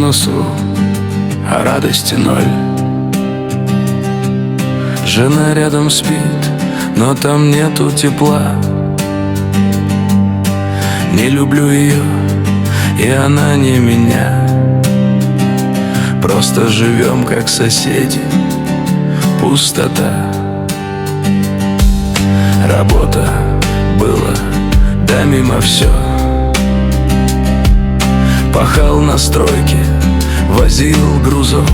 носу, а радости ноль. Жена рядом спит, но там нету тепла. Не люблю ее, и она не меня. Просто живем как соседи, пустота. Работа была, да мимо все. Пахал на стройке, возил грузов.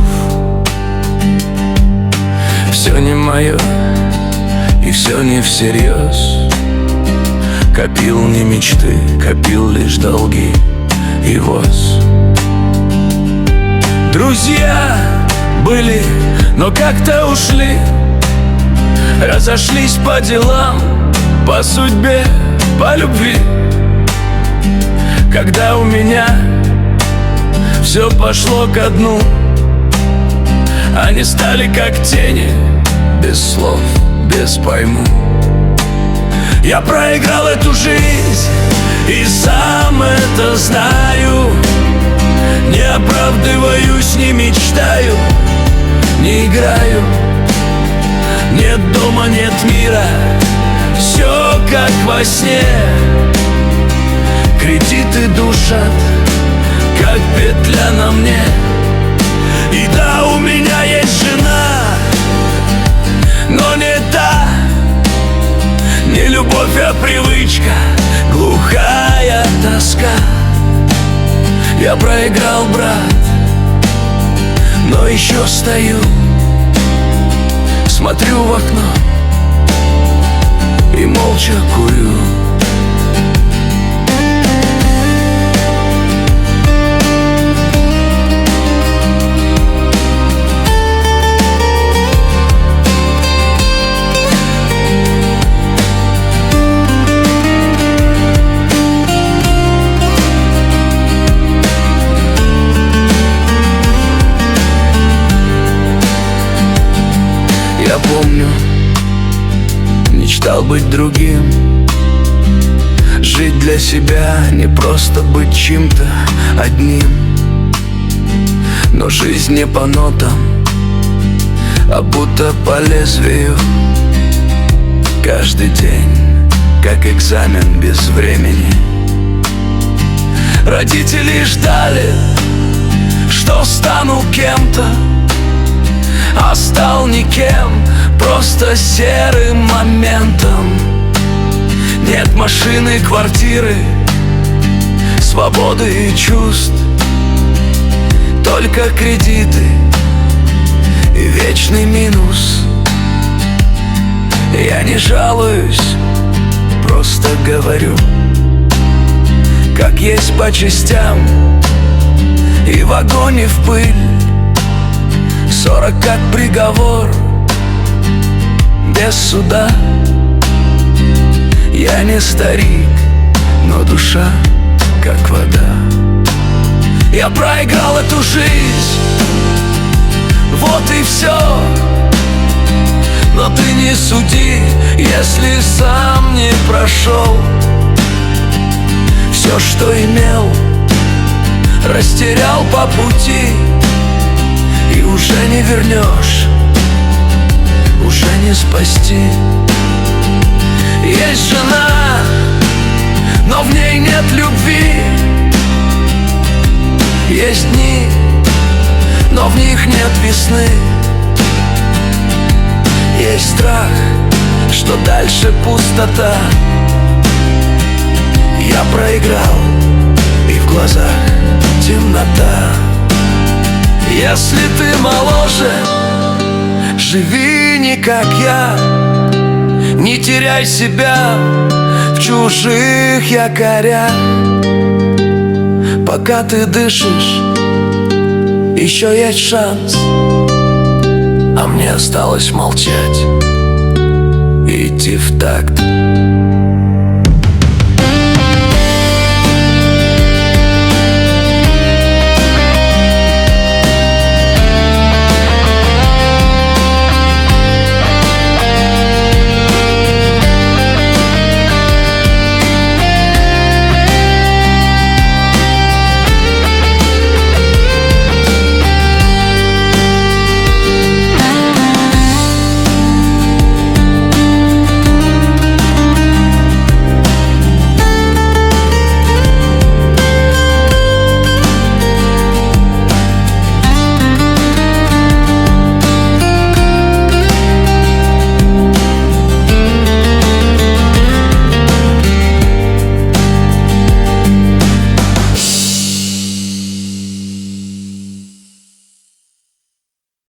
Все не мое, и все не всерьез. Копил не мечты, копил лишь долги и воз. Друзья были, но как-то ушли. Разошлись по делам, по судьбе, по любви. Когда у меня все пошло ко дну, они стали как тени, без слов, без пойму. Я проиграл эту жизнь и сам это знаю. Не оправдываюсь, не мечтаю, не играю. Нет дома, нет мира, все как во сне. Кредиты душат, как петля на мне. И да, у меня есть жена, но не та. Не любовь, а привычка, глухая тоска. Я проиграл, брат, но еще стою, смотрю в окно и молча курю. Я помню, мечтал быть другим, жить для себя, не просто быть чем-то одним. Но жизнь не по нотам, а будто по лезвию. Каждый день, как экзамен без времени. Родители ждали, что стану кем-то, а стал никем, просто серым моментом. Нет машины, квартиры, свободы и чувств, только кредиты и вечный минус. Я не жалуюсь, просто говорю, как есть по частям, и в огонь, и в пыль. 40 как приговор, без суда. Я не старик, но душа как вода. Я проиграл эту жизнь, вот и все. Но ты не суди, если сам не прошел. Все, что имел, растерял по пути. И уже не вернешь, уже не спасти. Есть жена, но в ней нет любви. Есть дни, но в них нет весны. Есть страх, что дальше пустота. Я проиграл, и в глазах темнота. Если ты моложе, живи не как я. Не теряй себя в чужих якорях. Пока ты дышишь, еще есть шанс. А мне осталось молчать и идти в такт.